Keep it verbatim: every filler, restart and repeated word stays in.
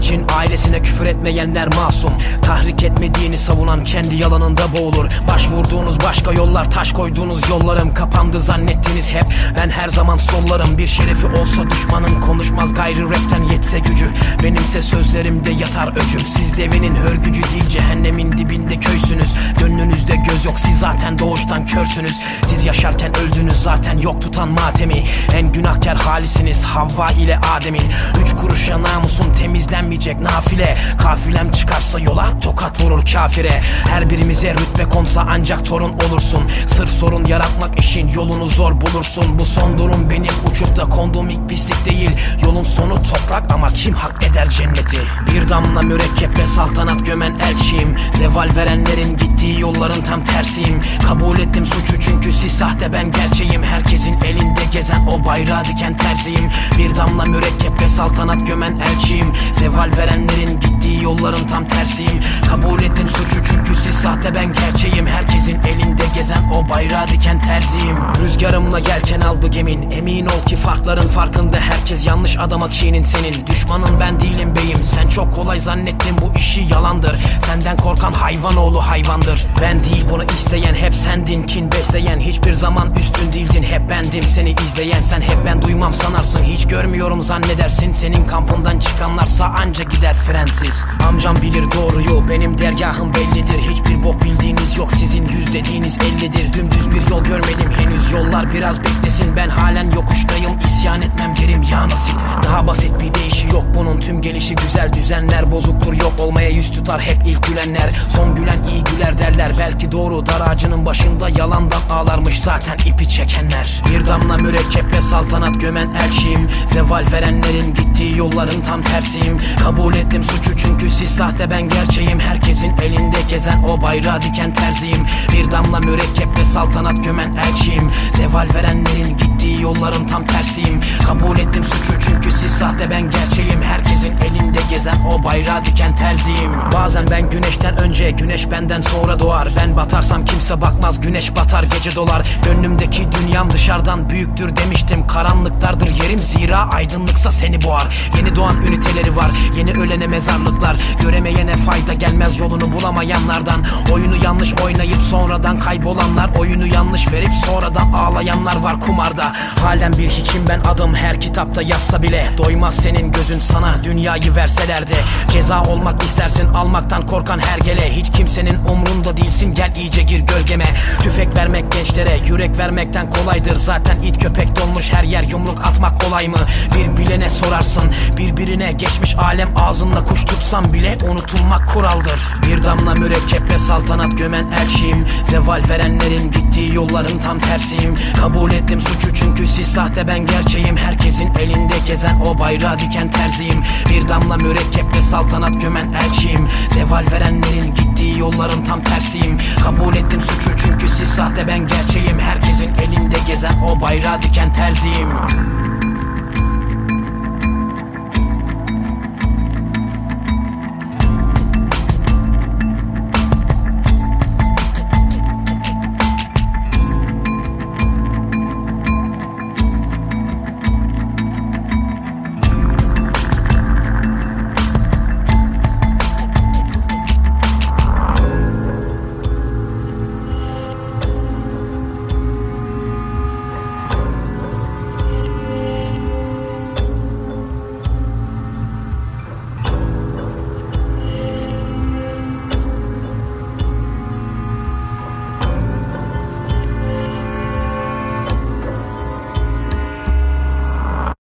için ailesine küfür etmeyenler masum. Tahrik etmediğini savunan kendi yalanında boğulur. Başvurduğunuz başka yollar, taş koyduğunuz yollarım kapandı zannettiniz hep. Ben her zaman sollarım. Bir şerefi olsa düşmanın, konuşmaz gayrı rapten yetse gücü. Benimse sözlerimde yatar öcüm. Siz devinin hörgücü değil, cehennemin dibinde köysünüz. Gönlünüzde göz yok, siz zaten doğuştan körsünüz. Siz yaşarken öldünüz, zaten yok tutan matemi. En günahkar halisiniz Havva ile Adem'in. Üç kuruşa namusum temizlenmeyecek nafile. Kafilem çıkarsa yola tokat vurur kafire. Her birimize rütbe konsa ancak torun olursun. Sırf sorun yaratmak işin yolunu zor bulursun. Bu son durum benim uçup da konduğum ilk pislik değil. Yolun sonu toprak ama kim hak eder cenneti? Bir damla mürekkep ve saltanat gömen elçiyim. Zeval verenlerin gittiği yolların tam tersiyim. Kabul ettim suçu çünkü siz sahte, ben gerçeğim. Herkesin elinde gezen o bayrağı diken terziyim. Bir damla mürekkep ve saltanat gömen elçiyim. Zeval verenlerin gittiği yolların tam tersiyim. Kabul ettim suçu çünkü siz sahte, ben gerçeğim. Herkesin elinde gezen o bayrağı diken terziyim. Rüzgarımla yelken aldı gemin. Emin ol ki farkların farkında herkes. Yanlış adama kinin senin. Düşmanın ben değilim beyim. Sen çok kolay zannettin, bu işi yalandır. Senden korkan hayvan oğlu hayvandır. Ben değil bunu isteyen, hep sendin. Kin besleyen, hiçbir zaman üstün değildin. Hep bendim seni izleyen. Sen hep ben duymam sanarsın, hiç görmüyorum zannedersin. Senin kampından çıkanlarsa anca gider frensiz. Amcam bilir doğruyu, benim dergahım bellidir. Hiçbir bok bildiğiniz yok, sizin yüz dediğiniz ellidir. Dümdüz bir yol görmedim henüz, yollar biraz beklesin. Ben halen yokuştayım, isyan etmem derim ya nasip. Daha basit bir deyişi yok bunun, tüm gelişi güzel. Düzenler bozuktur, yok olmaya yüz tutar hep ilk gülenler. Son gülen iyi güler derler, belki doğru. Dar ağacının başında yalandan ağlarmış zaten ipi çekenler. Bir damla mürekkep ve saltanat gömen elçiyim. Zeval verenlerin gittiği yolların tam tersiyim. Kabul ettim suçu çünkü siz sahte, ben gerçeğim. Herkesin elinde gezen o bayrağı diken terziyim. Bir damla mürekkep ve saltanat gömen elçiyim. Zeval verenlerin gittiği yolların tam tersiyim. Kabul ettim suçu çünkü siz sahte, ben gerçeğim. Herkesin elinde gezen o bayrağı diken terziyim. Bazen ben güneşten önce, güneş benden sonra doğar. Ben batarsam kimse bakmaz, güneş batar gece dolar. Gönlümdeki dünyam dışarıdan büyüktür demiştim. Karanlıklardır yerim, zira aydınlıksa seni boğar. Yeni doğan üniteleri var, yeni ölene mezarlıklar. Göremeyene fayda gelmez yolunu bulamayanlardan. Oyunu yanlış oynayıp sonradan kaybolanlar. Oyunu yanlış verip sonradan ağlayanlar var kumarda. Halen bir hiçim ben, adım her kitapta yazsa bile. Doymaz senin gözün sana dünyayı verselerdi. Ceza olmak istersin, almaktan korkan hergele. Hiç kimsenin umrunda değilsin, gel iyice gir gölgeme. Tüfek vermek gençlere yürek vermekten kolaydır. Zaten it köpek dolmuş her yer, yumruk atmak kolay mı? Bir bilene sorarsın, birbirine geçmiş alem. Ağzınla kuş tutsan bile unutulmak kuraldır. Bir damla mürekkep ve saltanat gömen elçiyim. Zeval verenlerin gittiği yolların tam tersiyim. Kabul ettim suçu çünkü siz sahte, ben gerçeğim. Herkesin elinde gezen o bayrağı diken terziyim. Bir damla mürekkep ve saltanat gömen elçiyim. Zeval verenlerin gittiği yolların tam tersiyim. Kabul ettim suçu çünkü siz sahte, ben gerçeğim. Herkesin elinde gezen o bayrağı diken terziyim.